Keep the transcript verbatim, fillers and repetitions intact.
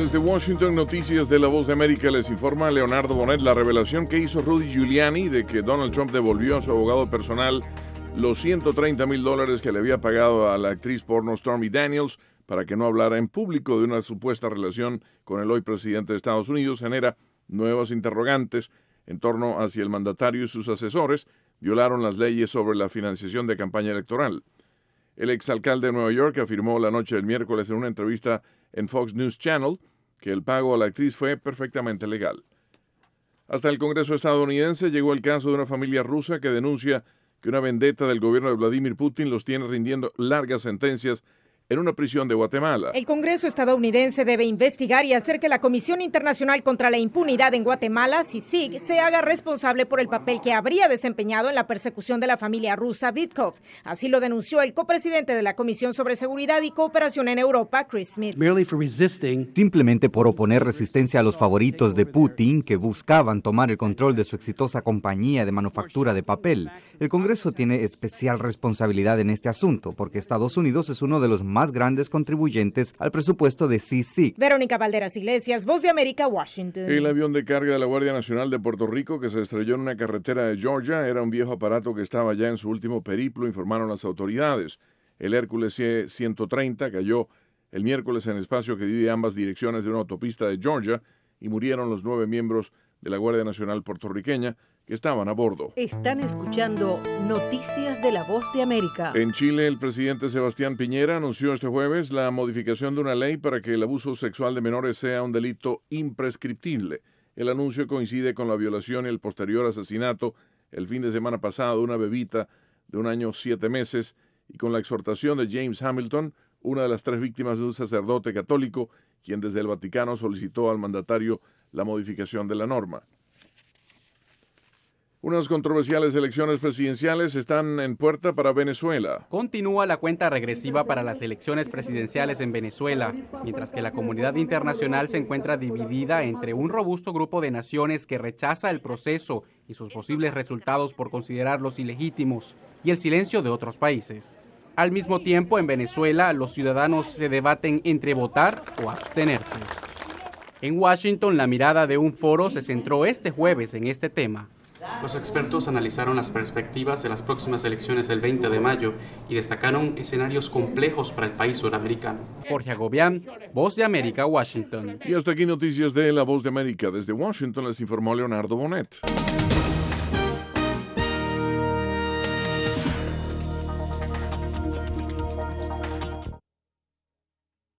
Desde Washington, Noticias de La Voz de América, les informa Leonardo Bonet la revelación que hizo Rudy Giuliani de que Donald Trump devolvió a su abogado personal los ciento treinta mil dólares que le había pagado a la actriz porno Stormy Daniels para que no hablara en público de una supuesta relación con el hoy presidente de Estados Unidos, genera nuevos interrogantes en torno a si el mandatario y sus asesores violaron las leyes sobre la financiación de campaña electoral. El exalcalde de Nueva York afirmó la noche del miércoles en una entrevista en Fox News Channel que el pago a la actriz fue perfectamente legal. Hasta el Congreso estadounidense llegó el caso de una familia rusa que denuncia que una vendetta del gobierno de Vladimir Putin los tiene rindiendo largas sentencias en una prisión de Guatemala. El Congreso estadounidense debe investigar y hacer que la Comisión Internacional contra la Impunidad en Guatemala, C I C I G, se haga responsable por el papel que habría desempeñado en la persecución de la familia rusa Vitkov. Así lo denunció el copresidente de la Comisión sobre Seguridad y Cooperación en Europa, Chris Smith. Simplemente por oponer resistencia a los favoritos de Putin que buscaban tomar el control de su exitosa compañía de manufactura de papel. El Congreso tiene especial responsabilidad en este asunto porque Estados Unidos es uno de los más grandes contribuyentes al presupuesto de C I C I G. Verónica Valderas Iglesias, Voz de América, Washington. El avión de carga de la Guardia Nacional de Puerto Rico que se estrelló en una carretera de Georgia era un viejo aparato que estaba ya en su último periplo, informaron las autoridades. El Hércules C ciento treinta cayó el miércoles en el espacio que divide ambas direcciones de una autopista de Georgia y murieron los nueve miembros de la Guardia Nacional puertorriqueña que estaban a bordo. Están escuchando Noticias de la Voz de América. En Chile, el presidente Sebastián Piñera anunció este jueves la modificación de una ley para que el abuso sexual de menores sea un delito imprescriptible. El anuncio coincide con la violación y el posterior asesinato el fin de semana pasado de una bebita de un año siete meses y con la exhortación de James Hamilton, una de las tres víctimas de un sacerdote católico, quien desde el Vaticano solicitó al mandatario la modificación de la norma. Unas controversiales elecciones presidenciales están en puerta para Venezuela. Continúa la cuenta regresiva para las elecciones presidenciales en Venezuela, mientras que la comunidad internacional se encuentra dividida entre un robusto grupo de naciones que rechaza el proceso y sus posibles resultados por considerarlos ilegítimos, y el silencio de otros países. Al mismo tiempo, en Venezuela, los ciudadanos se debaten entre votar o abstenerse. En Washington, la mirada de un foro se centró este jueves en este tema. Los expertos analizaron las perspectivas de las próximas elecciones el veinte de mayo y destacaron escenarios complejos para el país suramericano. Jorge Agobián, Voz de América, Washington. Y hasta aquí noticias de La Voz de América. Desde Washington les informó Leonardo Bonet.